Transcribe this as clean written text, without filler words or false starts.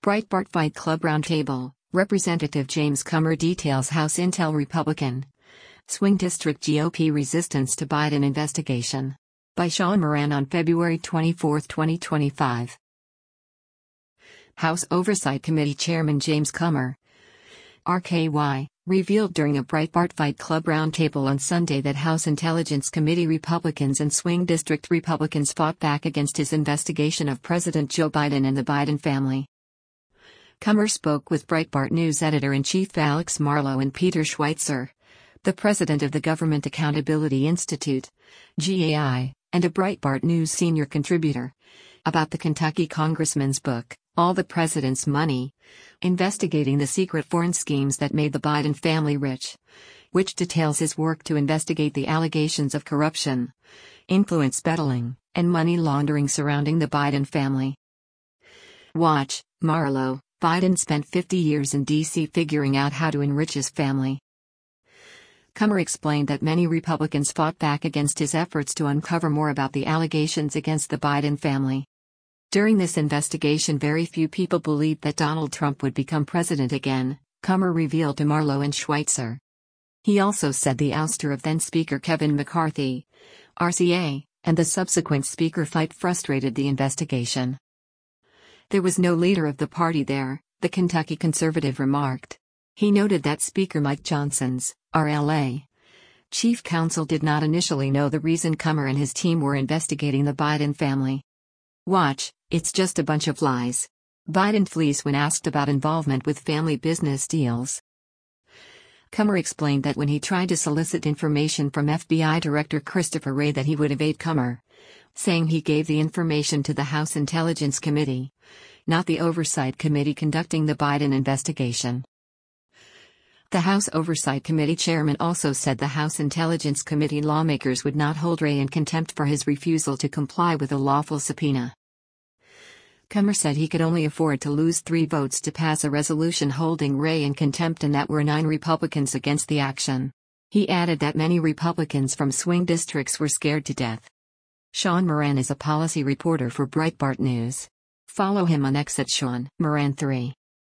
Breitbart Fight Club Roundtable, Representative James Comer details House Intel Republican Swing District GOP resistance to Biden investigation. By Sean Moran on February 24, 2025. House Oversight Committee Chairman James Comer, RKY, revealed during a Breitbart Fight Club roundtable on Sunday that House Intelligence Committee Republicans and swing district Republicans fought back against his investigation of President Joe Biden and the Biden family. Comer spoke with Breitbart News editor-in-chief Alex Marlow and Peter Schweitzer, the president of the Government Accountability Institute, GAI, and a Breitbart News senior contributor, about the Kentucky congressman's book, All the President's Money, Investigating the Secret Foreign Schemes That Made the Biden Family Rich, which details his work to investigate the allegations of corruption, influence peddling, and money laundering surrounding the Biden family. Watch, Marlow. Biden spent 50 years in D.C. figuring out how to enrich his family. Comer explained that many Republicans fought back against his efforts to uncover more about the allegations against the Biden family. During this investigation, very few people believed that Donald Trump would become president again, Comer revealed to Marlow and Schweitzer. He also said the ouster of then-Speaker Kevin McCarthy, RCA, and the subsequent Speaker fight frustrated the investigation. There was no leader of the party there, the Kentucky conservative remarked. He noted that Speaker Mike Johnson's, RLA, chief counsel did not initially know the reason Comer and his team were investigating the Biden family. Watch, it's just a bunch of lies. Biden flees when asked about involvement with family business deals. Comer explained that when he tried to solicit information from FBI Director Christopher Wray that he would evade Comer, saying he gave the information to the House Intelligence Committee, not the Oversight Committee conducting the Biden investigation. The House Oversight Committee chairman also said the House Intelligence Committee lawmakers would not hold Wray in contempt for his refusal to comply with a lawful subpoena. Comer said he could only afford to lose 3 votes to pass a resolution holding Wray in contempt, and that were 9 Republicans against the action. He added that many Republicans from swing districts were scared to death. Sean Moran is a policy reporter for Breitbart News. Follow him on X at Sean Moran 3.